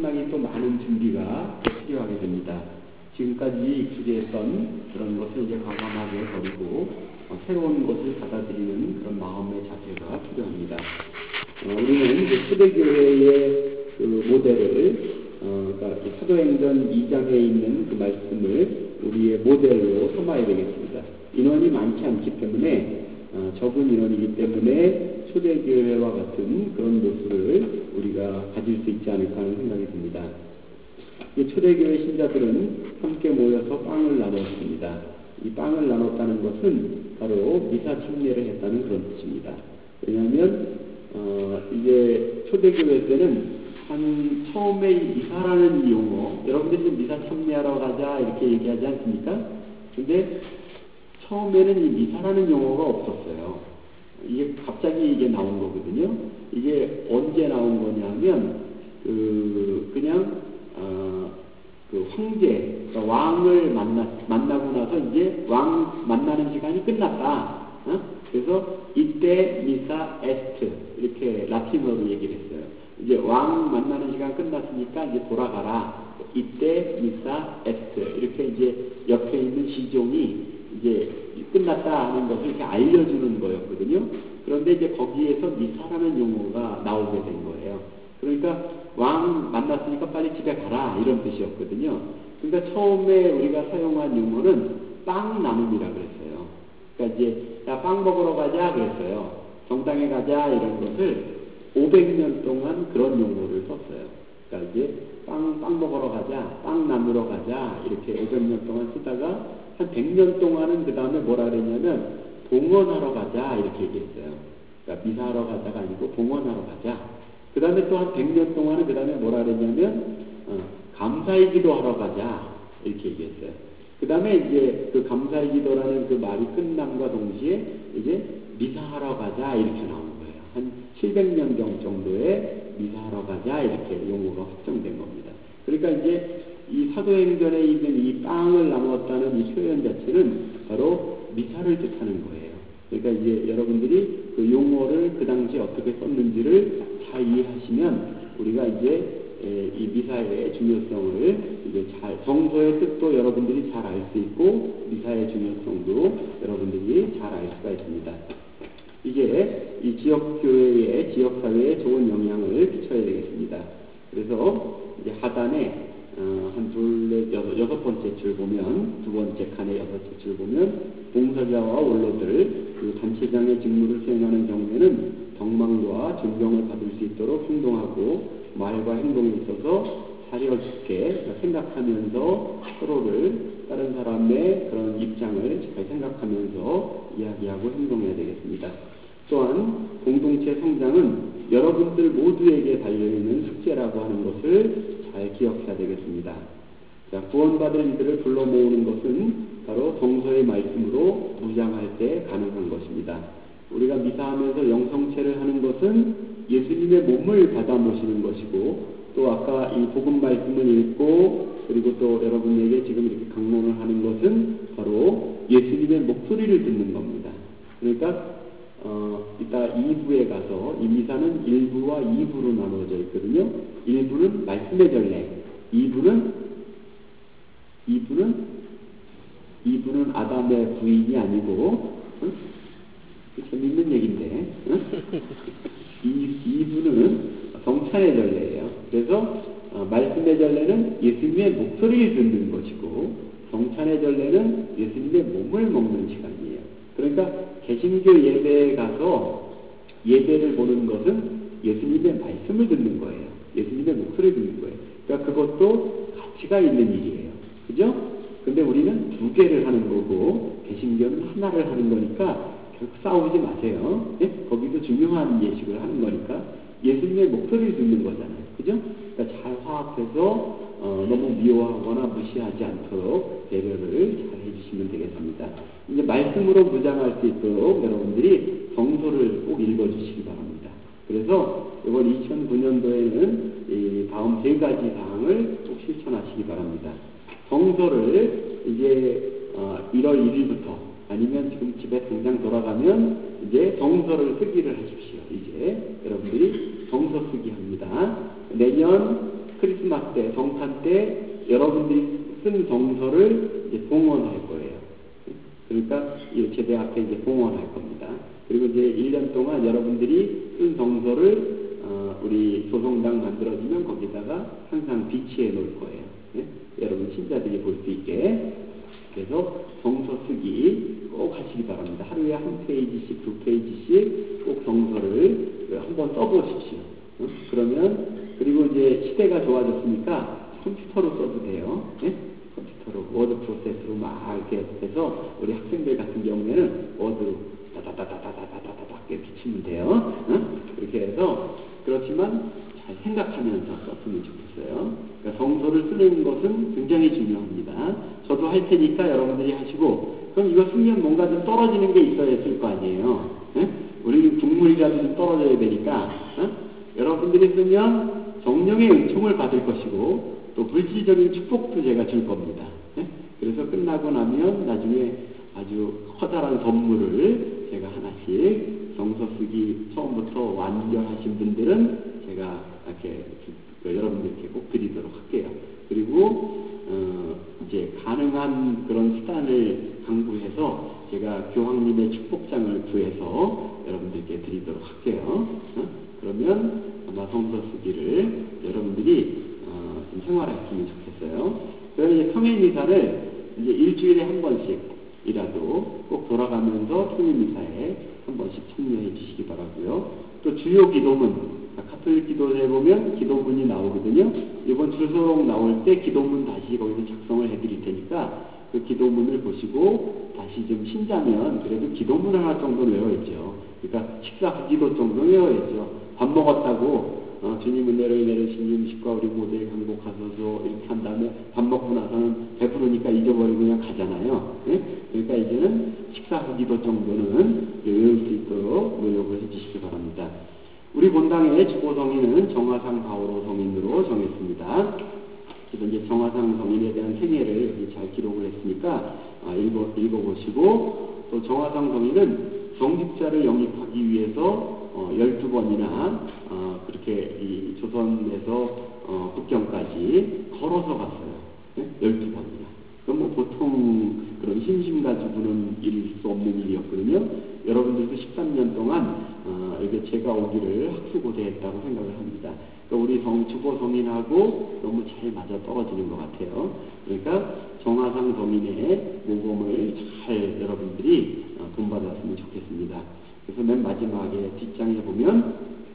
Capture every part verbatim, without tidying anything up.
상당히 또 많은 준비가 필요하게 됩니다. 지금까지 익숙했던 그런 것을 이제 과감하게 버리고 어, 새로운 것을 받아들이는 그런 마음의 자세가 필요합니다. 어, 우리는 이제 초대교회의 그 모델을 어, 그러니까 사도행전 이 장에 있는 그 말씀을 우리의 모델로 삼아야 되겠습니다. 인원이 많지 않기 때문에 어, 적은 인원이기 때문에 초대교회와 같은 그런 모습을 우리가 가질 수 있지 않을까 하는 생각이 듭니다. 이 초대교회 신자들은 함께 모여서 빵을 나눴습니다. 이 빵을 나눴다는 것은 바로 미사 참례를 했다는 그런 뜻입니다. 왜냐하면 어, 이제 초대교회 때는 한 처음에 미사라는 용어, 여러분들이 좀 미사 참례하러 가자 이렇게 얘기하지 않습니까? 근데 처음에는 이 미사라는 용어가 없었어요. 이게 갑자기 이게 나온 거거든요. 이게 언제 나온 거냐면 그 그냥 어, 그 황제, 그러니까 왕을 만나 만나고 나서 이제 왕 만나는 시간이 끝났다. 어? 그래서 이때 미사 에스트 이렇게 라틴어로 얘기를 했어요. 이제 왕 만나는 시간 끝났으니까 이제 돌아가라. 이때 미사 에스트 이렇게 이제 옆에 있는 시종이 이제 끝났다 하는 것을 이렇게 알려주는 거였거든요. 그런데 이제 거기에서 미사라는 용어가 나오게 된 거예요. 그러니까 왕 만났으니까 빨리 집에 가라 이런 뜻이었거든요. 그러니까 처음에 우리가 사용한 용어는 빵 나눔이라 그랬어요. 그러니까 이제 야, 빵 먹으러 가자 그랬어요. 정당에 가자 이런 것을 오백 년 동안 그런 용어를 썼어요. 그러니까 이제 빵, 빵 먹으러 가자, 빵 나누러 가자 이렇게 오백 년 동안 쓰다가 한 백 년 동안은 그 다음에 뭐라 그랬냐면 봉헌하러 가자 이렇게 얘기했어요. 그러니까 미사하러 가자가 아니고 봉헌하러 가자. 그 다음에 또 한 백 년 동안은 그 다음에 뭐라 그랬냐면 어, 감사의 기도하러 가자 이렇게 얘기했어요. 그 다음에 이제 그 감사의 기도라는 그 말이 끝남과 동시에 이제 미사하러 가자 이렇게 나온 거예요. 한 칠백 년 정도의 미사하러 가자 이렇게 용어가 확정된 겁니다. 그러니까 이제 이 사도행전에 있는 이 빵을 나누었다는 이 표현 자체는 바로 미사를 뜻하는 거예요. 그러니까 이제 여러분들이 그 용어를 그 당시에 어떻게 썼는지를 잘 이해하시면 우리가 이제 이 미사의 중요성을 이제 잘, 성서의 뜻도 여러분들이 잘 알 수 있고 미사의 중요성도 여러분들이 잘 알 수가 있습니다. 이게 이 지역 교회의 지역 사회에 좋은 영향을 끼쳐야 되겠습니다. 그래서 이제 하단에 어, 한 둘, 넷, 여섯, 여섯 번째 줄 보면 두 번째 칸의 여섯째 줄 보면 봉사자와 원로들 그 단체장의 직무를 수행하는 경우에는 덕망과 존경을 받을 수 있도록 행동하고 말과 행동에 있어서 사려있게 생각하면서 서로를 다른 사람의 그런 입장을 잘 생각하면서 이야기하고 행동해야 되겠습니다. 또한 공동체 성장은 여러분들 모두에게 달려있는 숙제라고 하는 것을 잘 기억해야 되겠습니다. 자, 구원받을 이들을 불러 모으는 것은 바로 성서의 말씀으로 무장할 때 가능한 것입니다. 우리가 미사하면서 영성체를 하는 것은 예수님의 몸을 받아 모시는 것이고 또 아까 이 복음 말씀을 읽고 그리고 또 여러분에게 지금 이렇게 강론을 하는 것은 바로 예수님의 목소리를 듣는 겁니다. 그러니까 어, 이따 이 부에 가서 이 미사는 일 부와 이 부로 나누어져 있거든요. 일 부는 말씀의 전례, 이 부는 이 부는 이 부는 아담의 부인이 아니고 응? 재밌는 얘기인데 응? 이, 이 부는 성찬의 전례예요. 그래서 어, 말씀의 전례는 예수님의 목소리를 듣는 것이고 성찬의 전례는 예수님의 몸을 먹는 시간이에요. 그러니까 개신교 예배에 가서 예배를 보는 것은 예수님의 말씀을 듣는 거예요. 예수님의 목소리를 듣는 거예요. 그러니까 그것도 가치가 있는 일이에요. 그죠? 근데 우리는 두 개를 하는 거고 개신교는 하나를 하는 거니까 결국 싸우지 마세요. 예? 거기도 중요한 예식을 하는 거니까 예수님의 목소리를 듣는 거잖아요. 그죠? 그러니까 잘 화합해서 어, 너무 미워하거나 무시하지 않도록 배려를 잘 해주시면 되겠습니다. 이제 말씀으로 무장할 수 있도록 여러분들이 성서를 꼭 읽어주시기 바랍니다. 그래서 이번 이천구 년도에는 이 다음 세 가지 사항을 꼭 실천하시기 바랍니다. 성서를 이제 어, 일월 일일부터 아니면 지금 집에 당장 돌아가면 이제 성서를 쓰기를 하십시오. 이제 여러분들이 성서 쓰기 합니다. 내년 크리스마스 때, 정탄 때 여러분들이 쓴 정서를 이제 봉헌할 거예요. 그러니까 이 제대 앞에 이제 봉헌할 겁니다. 그리고 이제 일 년 동안 여러분들이 쓴 정서를 어, 우리 조성당 만들어지면 거기다가 항상 비치해 놓을 거예요. 예? 여러분 신자들이 볼 수 있게. 그래서 정서 쓰기 꼭 하시기 바랍니다. 하루에 한 페이지씩, 두 페이지씩 꼭 정서를 한번 써보십시오. 어? 그러면 그리고 이제 시대가 좋아졌으니까 컴퓨터로 써도 돼요. 예? 컴퓨터로 워드 프로세스로 막 이렇게 해서 우리 학생들 같은 경우에는 워드로 다다다다다다다다다 이렇게 치면 돼요. 어? 그렇게 해서 그렇지만 잘 생각하면서 썼으면 좋겠어요. 그러니까 정서를 쓰는 것은 굉장히 중요합니다. 저도 할 테니까 여러분들이 하시고, 그럼 이거 쓰면 뭔가 좀 떨어지는 게 있어야 했을 거 아니에요. 예? 우리 국물이라도 좀 떨어져야 되니까 어? 여러분들이 쓰면 정령의 은총을 받을 것이고 또 물질적인 축복도 제가 줄 겁니다. 예? 그래서 끝나고 나면 나중에 아주 커다란 선물을 제가 하나씩 정서 쓰기 처음부터 완결하신 분들은 제가 이렇게 여러분들께 꼭 드리도록 할게요. 그리고 어 이제 가능한 그런 수단을 강구해서 제가 교황님의 축복장을 구해서 여러분들께 드리도록 할게요. 어? 그러면 아마 성서 쓰기를 여러분들이 어 좀 생활했으면 좋겠어요. 그래서 이제 평일미사를 이제 일주일에 한 번씩이라도 꼭 돌아가면서 평일미사에 한 번씩 참여해 주시기 바라고요. 또 주요 기도문, 카톨릭 기도에 보면 기도문이 나오거든요. 이번 주소록 나올 때 기도문 다시 거기서 작성을 해드릴 테니까 그 기도문을 보시고 다시 좀 신자면 그래도 기도문 하나 정도는 외워야죠. 그러니까 식사 후기도 정도 외워야죠. 밥 먹었다고 어, 주님 은혜를 내리신 음식과 우리 모두에 강복하소서 이렇게 한 다음에 밥 먹고 나서는 배부르니까 잊어버리고 그냥 가잖아요. 네? 그러니까 이제는 식사 후기도 정도는 외울 수 있도록 노력을 해주시기 바랍니다. 우리 본당의 주보성인은 정화상 바오로 성인으로 정했습니다. 그래서 이제 정화상 성인에 대한 생애를 여기 잘 기록을 했으니까 아, 읽어, 읽어보시고, 또 정화상 성인은 정직자를 영입하기 위해서 어, 열두 번이나 어, 그렇게 이 조선에서 어, 북경까지 걸어서 갔어요. 네? 열두 번이나. 그럼 뭐 보통 그런 힘심 가지고는 이룰 수 없는 일이었거든요. 여러분들도 십삼 년 동안 어, 이게 제가 오기를 학수고대했다고 생각을 합니다. 그러니까 우리 성, 주보 성인하고 너무 잘 맞아 떨어지는 것 같아요. 그러니까 정화상 성인의 모범을 잘 여러분들이 어, 본받았으면 좋겠습니다. 그래서 맨 마지막에 뒷장에 보면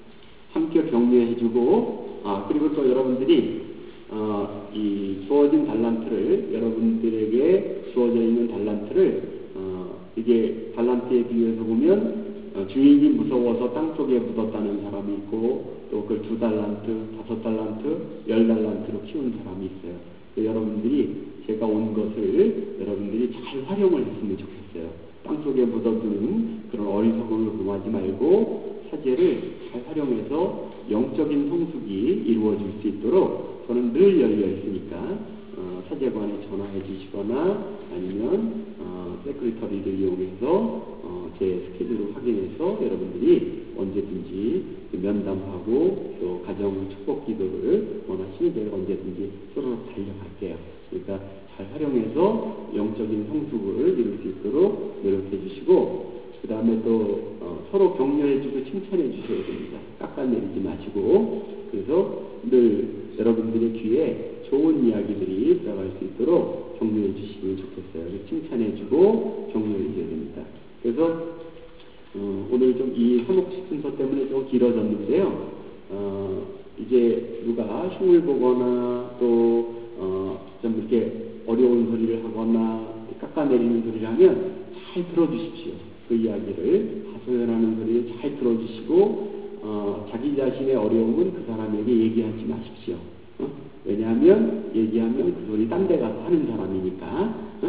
함께 격려해주고, 아 그리고 또 여러분들이 어, 이 주어진 달란트를 여러분들에게 주어져 있는 달란트를 어, 이게 달란트에 비유해서 보면 어, 주인이 무서워서 땅속에 묻었다는 사람이 있고 또 그걸 두 달란트, 다섯 달란트, 열 달란트로 키운 사람이 있어요. 여러분들이 제가 온 것을 여러분들이 잘 활용을 했으면 좋겠어요. 땅속에 묻어두는 그런 어리석음을 금하지 말고 사제를 잘 활용해서 영적인 성숙이 이루어질 수 있도록 저는 늘 열려 있으니까 어, 사제관에 전화해 주시거나 아니면 어, 세크리터리를 이용해서 어, 제 스케줄을 확인해서 여러분들이 언제든지 면담하고 또 가정 축복 기도를 원하시는 대로 언제든지 서로 달려갈게요. 그러니까 잘 활용해서 영적인 성숙을 이룰 수 있도록 노력해 주시고, 그 다음에 또 어, 서로 격려해 주고 칭찬해 주셔야 됩니다. 깎아내리지 마시고. 그래서 늘 여러분들의 귀에 좋은 이야기들이 들어갈 수 있도록 격려해 주시면 좋겠어요. 칭찬해 주고 격려해 줘야 됩니다. 그래서 어, 오늘 좀 이 사목식 순서 때문에 좀 길어졌는데요. 어, 이제 누가 흉을 보거나 또 어, 좀 이렇게 어려운 소리를 하거나 깎아내리는 소리를 하면 잘 들어주십시오. 그 이야기를 하소연하는 소리를 잘 들어주시고 어, 자기 자신의 어려움은 그 사람에게 얘기하지 마십시오. 어? 왜냐하면 얘기하면 그 소리 딴 데 가서 하는 사람이니까. 어?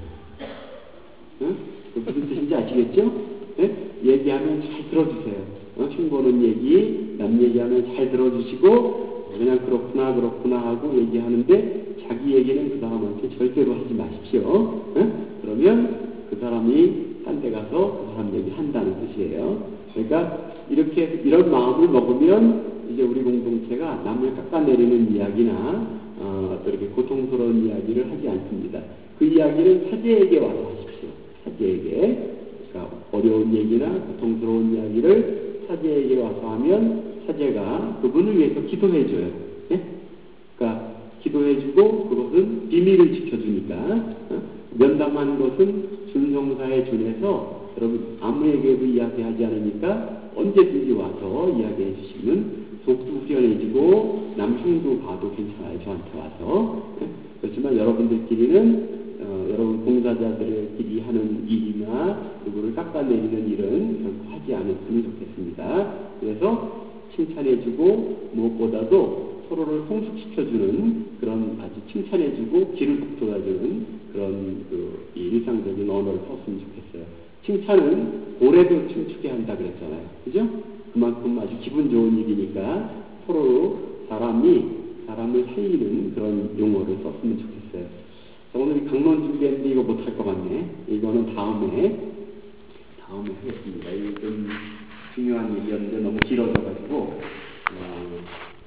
어? 그 무슨 뜻인지 아시겠죠? 네? 얘기하면 잘 들어주세요. 어? 흉보는 얘기, 남 얘기하면 잘 들어주시고 그냥 그렇구나 그렇구나 하고 얘기하는데 자기 얘기는 그 사람한테 절대로 하지 마십시오. 어? 그러면 그 사람이 딴 데 가서 그 사람 얘기 한다는 뜻이에요. 그러니까 이렇게 이런 마음을 먹으면 이제 우리 공동체가 남을 깎아내리는 이야기나 어, 또 이렇게 고통스러운 이야기를 하지 않습니다. 그 이야기는 사제에게 와서 하십시오. 사제에게. 그러니까 어려운 얘기나 고통스러운 이야기를 사제에게 와서 하면 사제가 그분을 위해서 기도해줘요. 예? 그러니까 기도해주고 그것은 비밀을 지켜주니까 어? 면담한 것은 준성사에 준해서 여러분 아무에게도 이야기하지 않으니까 언제든지 와서 이야기해 주시면 속도 후련해지고 남흉도 봐도 괜찮아요. 저한테 와서. 네? 그렇지만 여러분들끼리는 어, 여러분 봉사자들끼리 하는 일이나 누구를 깎아내리는 일은 결코 하지 않았으면 좋겠습니다. 그래서 칭찬해주고 무엇보다도 서로를 성숙시켜주는 그런 아주 칭찬해주고 기를 북돋아주는 그런 그 일상적인 언어를 썼으면 좋겠어요. 칭찬은 고래도 춤추게 한다 그랬잖아요. 그죠? 그만큼 아주 기분 좋은 일이니까 서로 사람이 사람을 살리는 그런 용어를 썼으면 좋겠어요. 자, 오늘 강론 준비했는데 이거 못할 것 같네. 이거는 다음에 다음에 하겠습니다. 이거 좀 중요한 얘기였는데 너무 길어져가지고 어,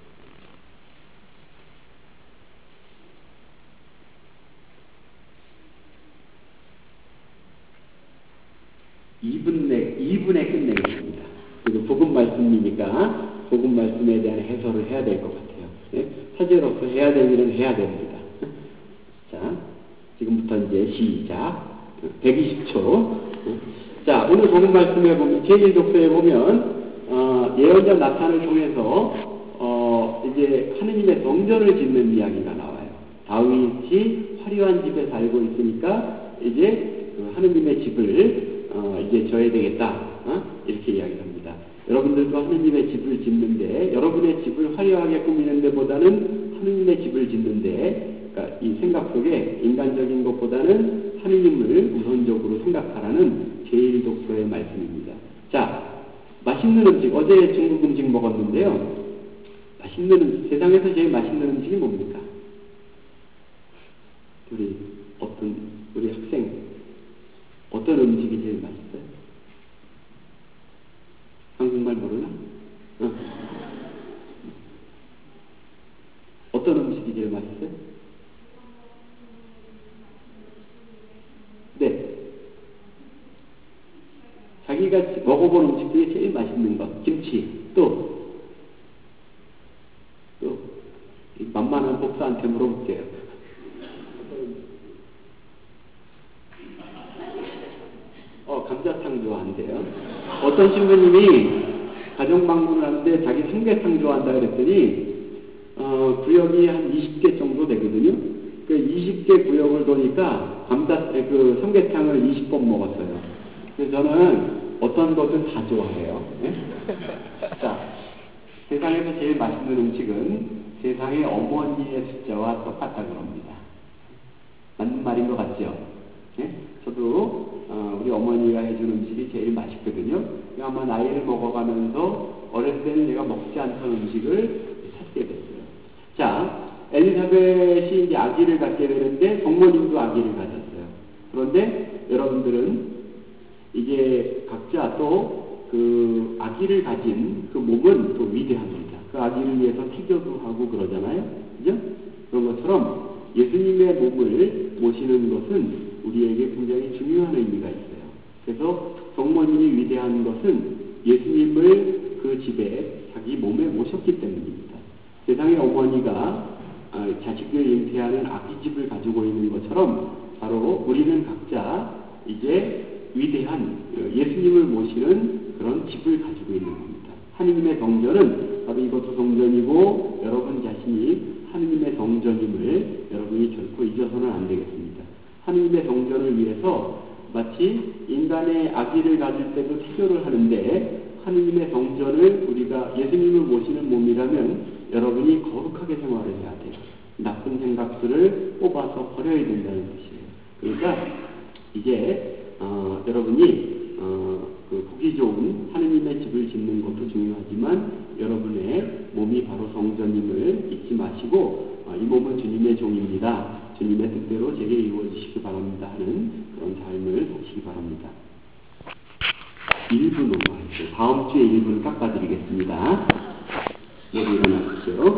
이 분 내, 이 분에 끝내겠습니다. 그리고 복음 말씀이니까 복음 말씀에 대한 해설을 해야 될 것 같아요. 네? 사제로서 해야 될 일은 해야 됩니다. 자, 지금부터 이제 시작. 백이십 초. 자, 오늘 복음 말씀에 보면, 제일 독서에 보면, 어, 예언자 나탄을 통해서, 어, 이제 하느님의 성전을 짓는 이야기가 나와요. 다윗이 화려한 집에 살고 있으니까, 이제 그 하느님의 집을 어, 이제 져야 되겠다. 어? 이렇게 이야기합니다. 여러분들도 하느님의 집을 짓는데 여러분의 집을 화려하게 꾸미는 데보다는 하느님의 집을 짓는데 그러니까 이 생각 속에 인간적인 것보다는 하느님을 우선적으로 생각하라는 제일 독서의 말씀입니다. 자, 맛있는 음식. 어제 중국 음식 먹었는데요. 맛있는 음식. 세상에서 제일 맛있는 음식이 뭡니까? 우리 어떤 우리 학생 어떤 음식이 제일 맛있어요? 한국말 모르나? 어. 어떤 음식이 제일 맛있어요? 네. 자기가 먹어본 음식 중에 제일 맛있는 것. 김치. 또, 또, 만만한 복사한테 물어볼게요. 어, 감자탕 좋아한대요. 어떤 신부님이 가정 방문을 하는데 자기 삼계탕 좋아한다 그랬더니, 어, 구역이 한 이십 개 정도 되거든요. 그 이십 개 구역을 도니까 감자, 그 삼계탕을 이십 번 먹었어요. 그래서 저는 어떤 것은 다 좋아해요. 네? 자, 세상에서 제일 맛있는 음식은 세상의 어머니의 숫자와 똑같다고 합니다. 맞는 말인 것 같죠? 네? 저도 어, 우리 어머니가 해준 음식이 제일 맛있거든요. 아마 나이를 먹어가면서 어렸을 때는 내가 먹지 않던 음식을 찾게 됐어요. 자, 엘리사벳이 이제 아기를 갖게 되는데 성모님도 아기를 가졌어요. 그런데 여러분들은 이제 각자 또 그 아기를 가진 그 몸은 또 위대합니다. 그 아기를 위해서 태교도 하고 그러잖아요. 그죠? 그런 것처럼 예수님의 몸을 모시는 것은 우리에게 굉장히 중요한 의미가 있어요. 그래서 성모님이 위대한 것은 예수님을 그 집에 자기 몸에 모셨기 때문입니다. 세상의 어머니가 자식을 잉태하는 아기집을 가지고 있는 것처럼 바로 우리는 각자 이제 위대한 예수님을 모시는 그런 집을 가지고 있는 겁니다. 하느님의 성전은 바로 이것도 성전이고 여러분 자신이 하느님의 성전임을 여러분이 결코 잊어서는 안 되겠습니다. 하느님의 성전을 위해서 마치 인간의 아기를 가질 때도 태교를 하는데 하느님의 성전을 우리가 예수님을 모시는 몸이라면 여러분이 거룩하게 생활을 해야 돼요. 나쁜 생각들을 뽑아서 버려야 된다는 뜻이에요. 그러니까 이제 어, 여러분이 어, 그 보기 좋은 하느님의 집을 짓는 것도 중요하지만 여러분의 몸이 바로 성전임을 잊지 마시고 어, 이 몸은 주님의 종입니다. 주님의 뜻대로 제게 이루어지시기 바랍니다 하는 그런 삶을 사시기 바랍니다. 일 분 오버했어요. 다음 주에 일 분 깎아드리겠습니다. 모두 일어나십시오.